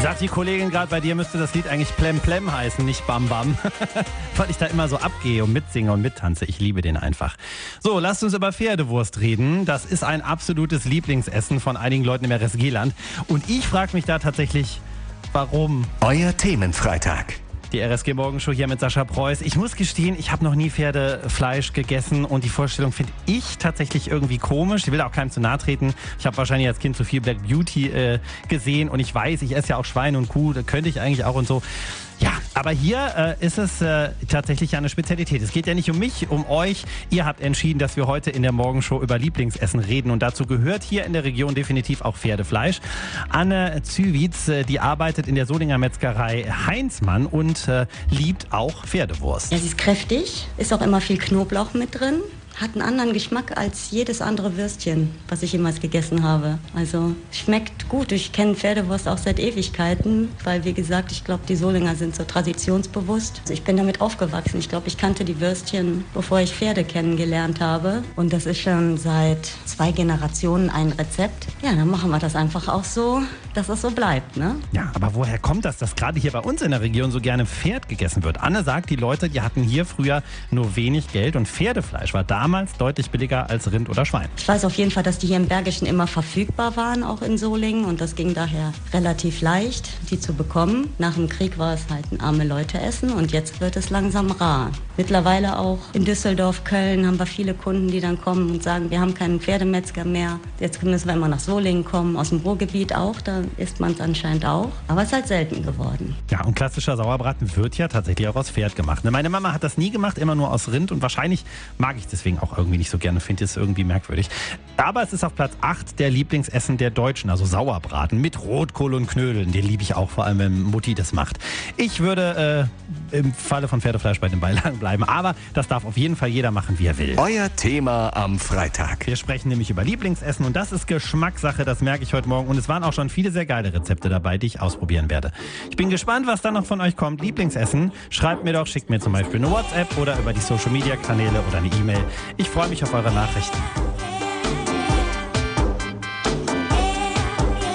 Sagt die Kollegin gerade, bei dir müsste das Lied eigentlich Plem Plem heißen, nicht Bam Bam. Weil ich da immer so abgehe und mitsinge und mittanze. Ich liebe den einfach. So, lasst uns über Pferdewurst reden. Das ist ein absolutes Lieblingsessen von einigen Leuten im RSG-Land. Und ich frage mich da tatsächlich, warum? Euer Themenfreitag. Die RSG Morgenshow hier mit Sascha Preuß. Ich muss gestehen, ich habe noch nie Pferdefleisch gegessen und die Vorstellung finde ich tatsächlich irgendwie komisch. Ich will auch keinem zu nahe treten. Ich habe wahrscheinlich als Kind zu viel Black Beauty gesehen und ich weiß, ich esse ja auch Schwein und Kuh, da könnte ich eigentlich auch und so. Ja, aber hier ist es tatsächlich eine Spezialität. Es geht ja nicht um mich, um euch. Ihr habt entschieden, dass wir heute in der Morgenshow über Lieblingsessen reden und dazu gehört hier in der Region definitiv auch Pferdefleisch. Anne Züwitz, die arbeitet in der Solinger Metzgerei Heinzmann und liebt auch Pferdewurst. Ja, sie ist kräftig, ist auch immer viel Knoblauch mit drin. Hat einen anderen Geschmack als jedes andere Würstchen, was ich jemals gegessen habe. Also schmeckt gut. Ich kenne Pferdewurst auch seit Ewigkeiten, weil wie gesagt, ich glaube, die Solinger sind so traditionsbewusst. Also ich bin damit aufgewachsen. Ich glaube, ich kannte die Würstchen, bevor ich Pferde kennengelernt habe. Und das ist schon seit 2 Generationen ein Rezept. Ja, dann machen wir das einfach auch so, dass es so bleibt, ne? Ja, aber woher kommt das, dass gerade hier bei uns in der Region so gerne Pferd gegessen wird? Anne sagt, die Leute, die hatten hier früher nur wenig Geld und Pferdefleisch war damals deutlich billiger als Rind oder Schwein. Ich weiß auf jeden Fall, dass die hier im Bergischen immer verfügbar waren, auch in Solingen. Und das ging daher relativ leicht, die zu bekommen. Nach dem Krieg war es halt ein arme Leute essen und jetzt wird es langsam rar. Mittlerweile auch in Düsseldorf, Köln haben wir viele Kunden, die dann kommen und sagen, wir haben keinen Pferdemetzger mehr. Jetzt müssen wir immer nach Solingen kommen, aus dem Ruhrgebiet auch, da isst man es anscheinend auch. Aber es ist halt selten geworden. Ja, und klassischer Sauerbraten wird ja tatsächlich auch aus Pferd gemacht. Meine Mama hat das nie gemacht, immer nur aus Rind und wahrscheinlich mag ich deswegen auch irgendwie nicht so gerne, finde es irgendwie merkwürdig. Aber es ist auf Platz 8 der Lieblingsessen der Deutschen, also Sauerbraten mit Rotkohl und Knödeln. Den liebe ich auch, vor allem wenn Mutti das macht. Ich würde im Falle von Pferdefleisch bei den Beilagen bleiben, aber das darf auf jeden Fall jeder machen, wie er will. Euer Thema am Freitag. Wir sprechen nämlich über Lieblingsessen und das ist Geschmackssache, das merke ich heute Morgen. Und es waren auch schon viele sehr geile Rezepte dabei, die ich ausprobieren werde. Ich bin gespannt, was dann noch von euch kommt. Lieblingsessen, schreibt mir doch, schickt mir zum Beispiel eine WhatsApp oder über die Social-Media-Kanäle oder eine E-Mail. Ich freue mich auf eure Nachrichten.